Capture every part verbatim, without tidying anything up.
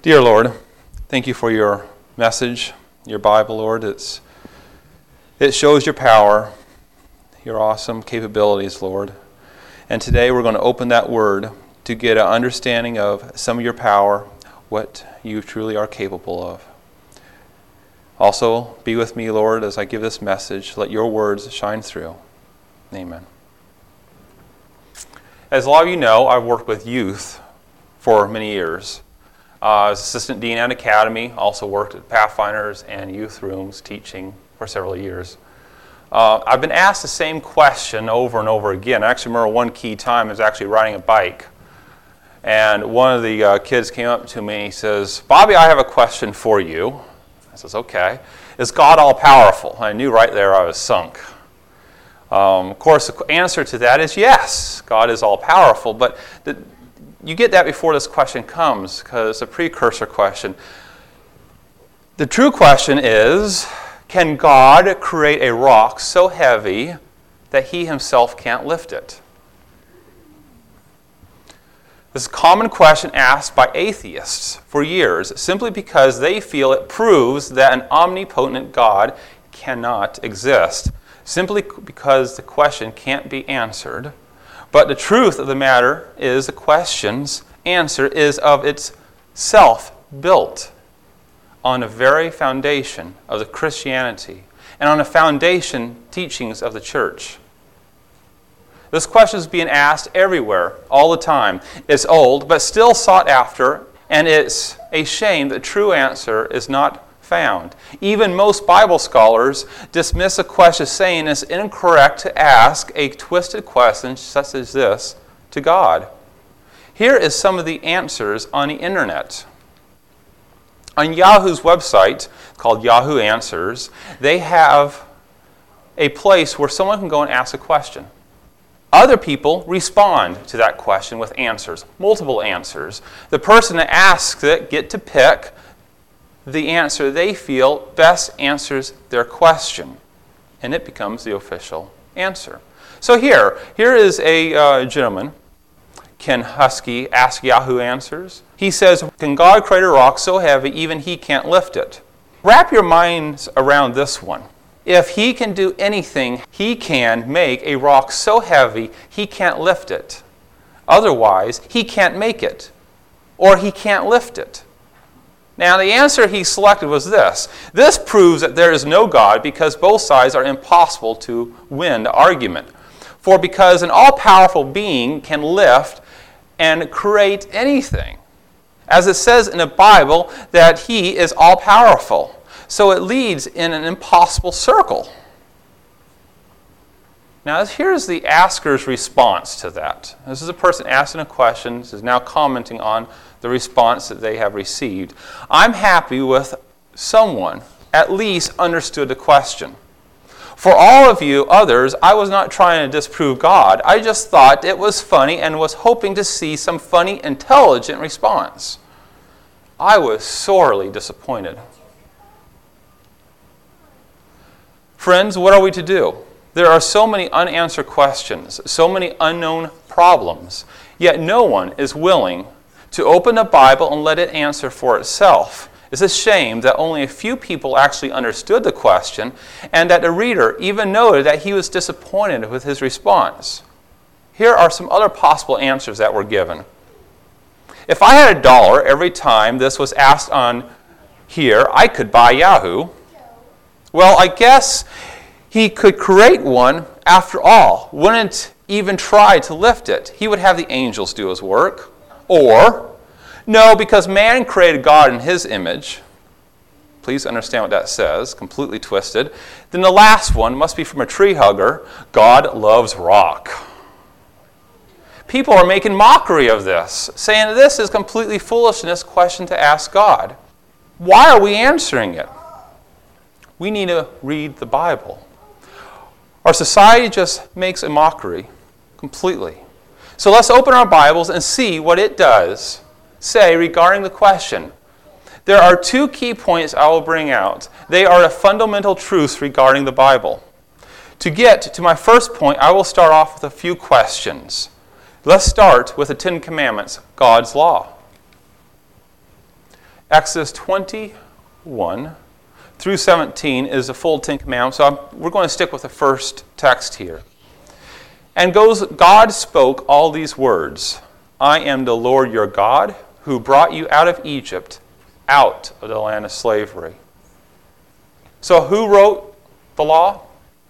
Dear Lord, thank you for your message, your Bible, Lord. It's, it shows your power, your awesome capabilities, Lord. And today we're going to open that word to get an understanding of some of your power, what you truly are capable of. Also, be with me, Lord, as I give this message. Let your words shine through. Amen. As a lot of you know, I've worked with youth for many years. Uh, as assistant dean at Academy, also worked at Pathfinders and youth rooms teaching for several years. Uh, I've been asked the same question over and over again. I actually remember one key time I was actually riding a bike. And one of the uh, kids came up to me and he says, "Bobby, I have a question for you." I says, "Okay. Is God all-powerful?" I knew right there I was sunk. Um, of course, the answer to that is yes, God is all-powerful. But the, you get that before this question comes, because it's a precursor question. The true question is, can God create a rock so heavy that he himself can't lift it? This is a common question asked by atheists for years, simply because they feel it proves that an omnipotent God cannot exist, simply because the question can't be answered. But the truth of the matter is the question's answer is of itself built on the very foundation of the Christianity and on the foundation teachings of the church. This question is being asked everywhere, all the time. It's old, but still sought after, and it's a shame that true answer is not found. Even most Bible scholars dismiss a question saying it's incorrect to ask a twisted question such as this to God. Here is some of the answers on the internet. On Yahoo's website, called Yahoo Answers, they have a place where someone can go and ask a question. Other people respond to that question with answers, multiple answers. The person that asks it get to pick the answer they feel best answers their question, and it becomes the official answer. So here, here is a uh, gentleman, Ken Husky, ask Yahoo Answers. He says, "Can God create a rock so heavy even he can't lift it?" Wrap your minds around this one. If he can do anything, he can make a rock so heavy he can't lift it. Otherwise, he can't make it, or he can't lift it. Now, the answer he selected was this. This proves that there is no God because both sides are impossible to win the argument. For because an all-powerful being can lift and create anything, as it says in the Bible that he is all-powerful. So it leads in an impossible circle. Now, here's the asker's response to that. This is a person asking a question. This is now commenting on the response that they have received. "I'm happy with someone at least understood the question. For all of you others, I was not trying to disprove God. I just thought it was funny and was hoping to see some funny, intelligent response. I was sorely disappointed." Friends, what are we to do? There are so many unanswered questions, so many unknown problems, yet no one is willing to open the Bible and let it answer for itself. It's a shame that only a few people actually understood the question and that the reader even noted that he was disappointed with his response. Here are some other possible answers that were given. If I had a dollar every time this was asked on here, I could buy Yahoo. Well, I guess he could create one after all. Wouldn't even try to lift it. He would have the angels do his work. Or, no, because man created God in his image. Please understand what that says, completely twisted. Then the last one must be from a tree hugger. God loves rock. People are making mockery of this, saying this is completely foolishness question to ask God. Why are we answering it? We need to read the Bible. Our society just makes a mockery completely. So let's open our Bibles and see what it does say regarding the question. There are two key points I will bring out. They are the fundamental truths regarding the Bible. To get to my first point, I will start off with a few questions. Let's start with the Ten Commandments, God's law. Exodus twenty-one through seventeen is the full Ten Commandments, so I'm, we're going to stick with the first text here. And goes, God spoke all these words, I am the Lord your God, who brought you out of Egypt, out of the land of slavery. So who wrote the law?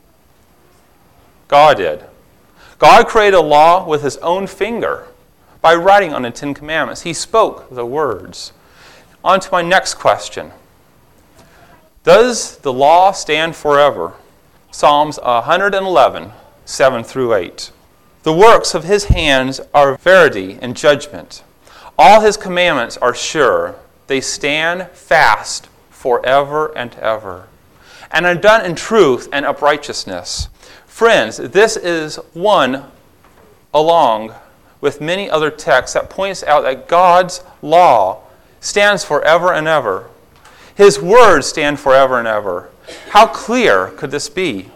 God did. God created a law with his own finger by writing on the Ten Commandments. He spoke the words. On to my next question. Does the law stand forever? Psalms one eleven, seven through eight. The works of his hands are verity and judgment. All his commandments are sure. They stand fast forever and ever, and are done in truth and uprightness. Friends, this is one along with many other texts that points out that God's law stands forever and ever. His words stand forever and ever. How clear could this be?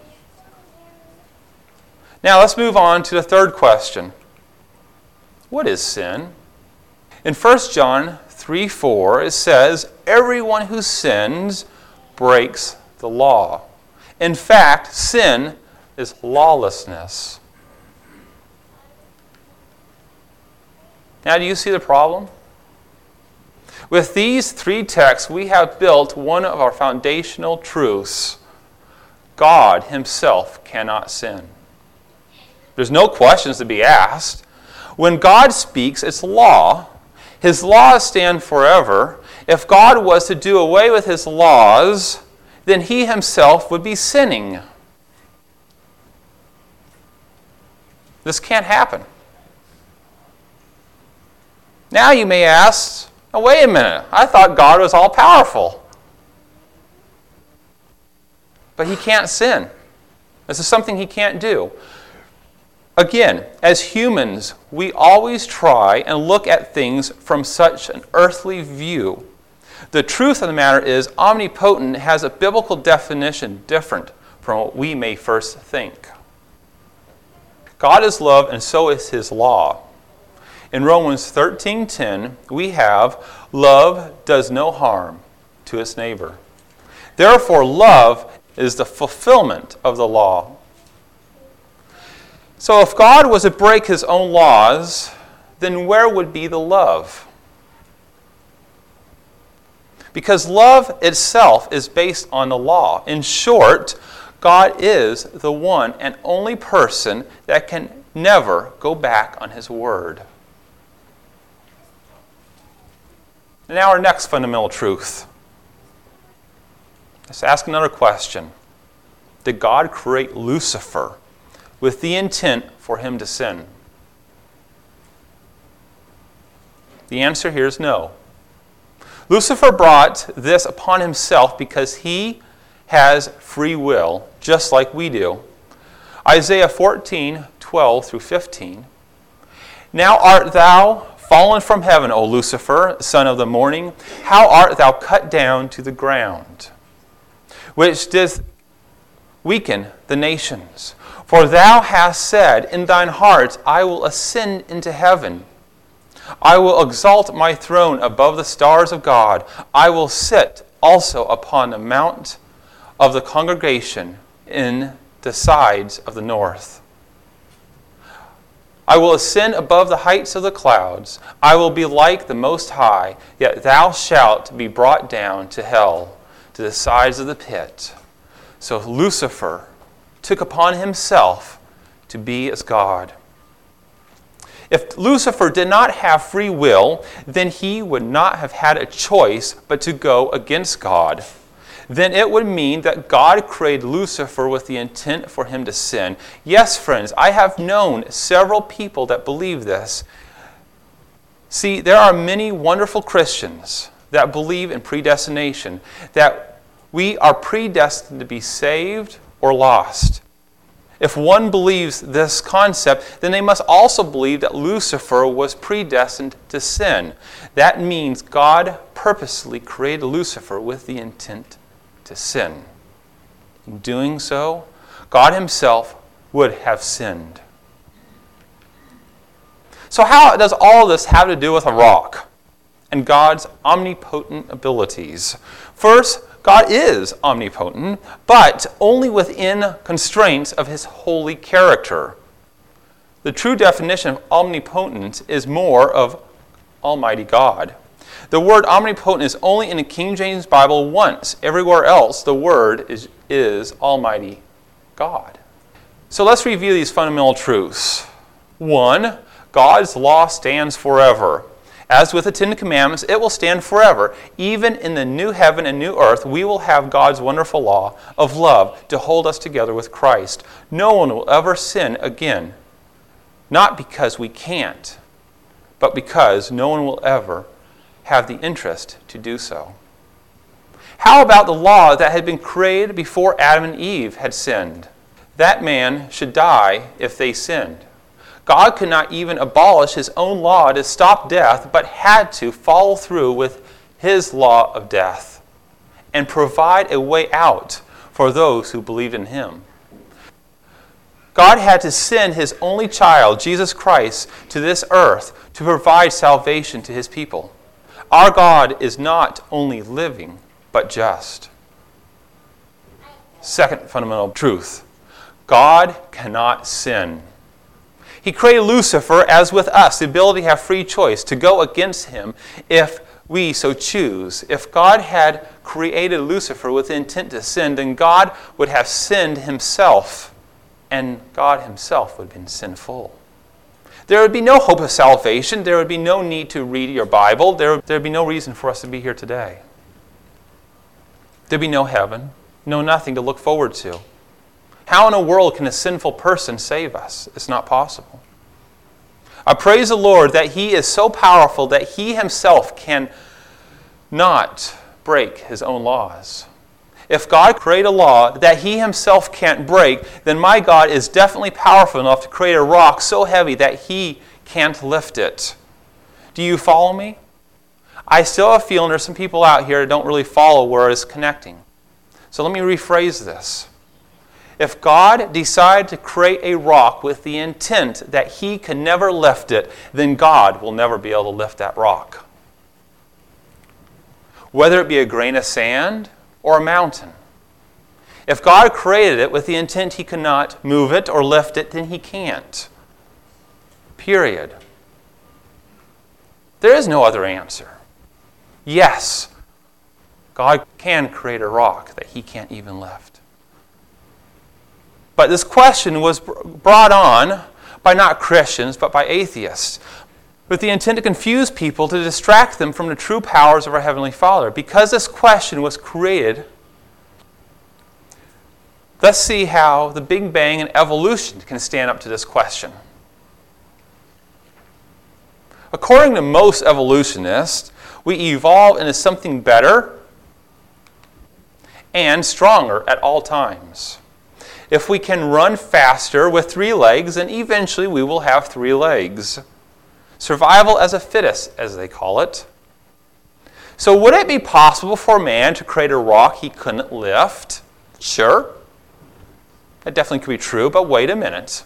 Now let's move on to the third question. What is sin? In First John three four, it says, everyone who sins breaks the law. In fact, sin is lawlessness. Now, do you see the problem? With these three texts, we have built one of our foundational truths. God himself cannot sin. There's no questions to be asked. When God speaks, it's law. His laws stand forever. If God was to do away with his laws, then he himself would be sinning. This can't happen. Now you may ask, oh, wait a minute, I thought God was all-powerful. But he can't sin. This is something he can't do. Again, as humans, we always try and look at things from such an earthly view. The truth of the matter is, omnipotent has a biblical definition different from what we may first think. God is love, and so is his law. In Romans thirteen ten, we have, love does no harm to its neighbor. Therefore, love is the fulfillment of the law. So if God was to break his own laws, then where would be the love? Because love itself is based on the law. In short, God is the one and only person that can never go back on his word. And now our next fundamental truth. Let's ask another question. Did God create Lucifer with the intent for him to sin? The answer here is no. Lucifer brought this upon himself because he has free will, just like we do. Isaiah fourteen, twelve through fifteen. Now art thou fallen from heaven, O Lucifer, son of the morning. How art thou cut down to the ground, which didst weaken the nations? For thou hast said in thine heart, I will ascend into heaven. I will exalt my throne above the stars of God. I will sit also upon the mount of the congregation in the sides of the north. I will ascend above the heights of the clouds. I will be like the Most High, yet thou shalt be brought down to hell, to the sides of the pit. So Lucifer took upon himself to be as God. If Lucifer did not have free will, then he would not have had a choice but to go against God. Then it would mean that God created Lucifer with the intent for him to sin. Yes, friends, I have known several people that believe this. See, there are many wonderful Christians that believe in predestination, that we are predestined to be saved or lost. If one believes this concept, then they must also believe that Lucifer was predestined to sin. That means God purposely created Lucifer with the intent to sin. In doing so, God himself would have sinned. So how does all this have to do with a rock? and God's omnipotent abilities. First, God is omnipotent, but only within constraints of his holy character. The true definition of omnipotent is more of Almighty God. The word omnipotent is only in the King James Bible once. Everywhere else, the word is, is Almighty God. So let's review these fundamental truths. One, God's law stands forever. As with the Ten Commandments, it will stand forever. Even in the new heaven and new earth, we will have God's wonderful law of love to hold us together with Christ. No one will ever sin again. Not because we can't, but because no one will ever have the interest to do so. How about the law that had been created before Adam and Eve had sinned? That man should die if they sinned. God could not even abolish his own law to stop death, but had to follow through with his law of death and provide a way out for those who believed in him. God had to send his only child, Jesus Christ, to this earth to provide salvation to his people. Our God is not only living, but just. Second fundamental truth, God cannot sin. He created Lucifer, as with us, the ability to have free choice, to go against him if we so choose. If God had created Lucifer with the intent to sin, then God would have sinned himself, and God himself would have been sinful. There would be no hope of salvation. There would be no need to read your Bible. There would be no reason for us to be here today. There'd be no heaven, no nothing to look forward to. How in the world can a sinful person save us? It's not possible. I praise the Lord that he is so powerful that he himself can not break his own laws. If God created a law that he himself can't break, then my God is definitely powerful enough to create a rock so heavy that he can't lift it. Do you follow me? I still have a feeling there's some people out here that don't really follow where it's connecting. So let me rephrase this. If God decided to create a rock with the intent that he can never lift it, then God will never be able to lift that rock. Whether it be a grain of sand or a mountain. If God created it with the intent he cannot move it or lift it, then he can't. Period. There is no other answer. Yes, God can create a rock that he can't even lift. But this question was brought on by not Christians, but by atheists, with the intent to confuse people, to distract them from the true powers of our Heavenly Father. Because this question was created, let's see how the Big Bang and evolution can stand up to this question. According to most evolutionists, we evolve into something better and stronger at all times. If we can run faster with three legs, then eventually we will have three legs. Survival as a fittest, as they call it. So would it be possible for man to create a rock he couldn't lift? Sure. That definitely could be true, but wait a minute.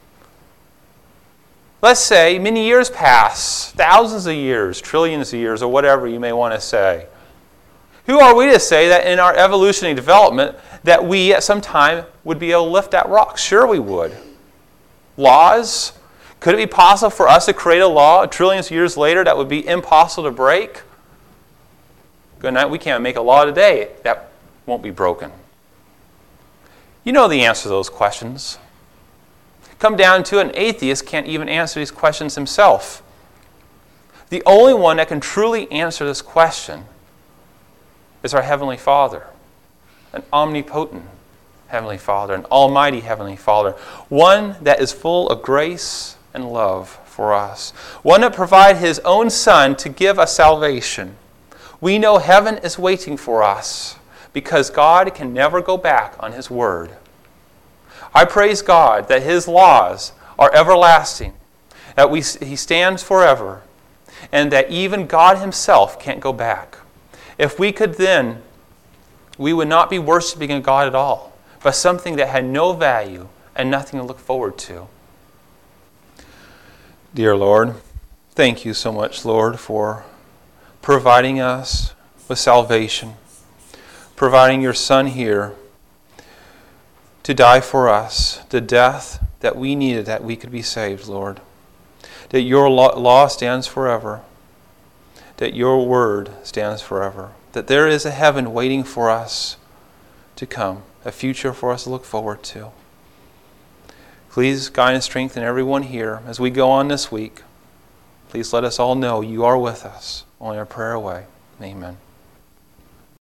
Let's say many years pass, thousands of years, trillions of years, or whatever you may want to say. Who are we to say that in our evolutionary development that we at some time would be able to lift that rock? Sure we would. Laws? Could it be possible for us to create a law trillions of years later that would be impossible to break? Good night, we can't make a law today that won't be broken. You know the answer to those questions. Come down to it, an atheist can't even answer these questions himself. The only one that can truly answer this question is our Heavenly Father, an omnipotent Heavenly Father, an almighty Heavenly Father, one that is full of grace and love for us, one that provided his own Son to give us salvation. We know heaven is waiting for us because God can never go back on his word. I praise God that his laws are everlasting, that we, he stands forever, and that even God himself can't go back. If we could then, we would not be worshiping a God at all, but something that had no value and nothing to look forward to. Dear Lord, thank you so much, Lord, for providing us with salvation, providing your Son here to die for us, the death that we needed that we could be saved, Lord. That your law stands forever, that your word stands forever, that there is a heaven waiting for us to come, a future for us to look forward to. Please guide and strengthen everyone here as we go on this week. Please let us all know you are with us. Only our prayer away. Amen.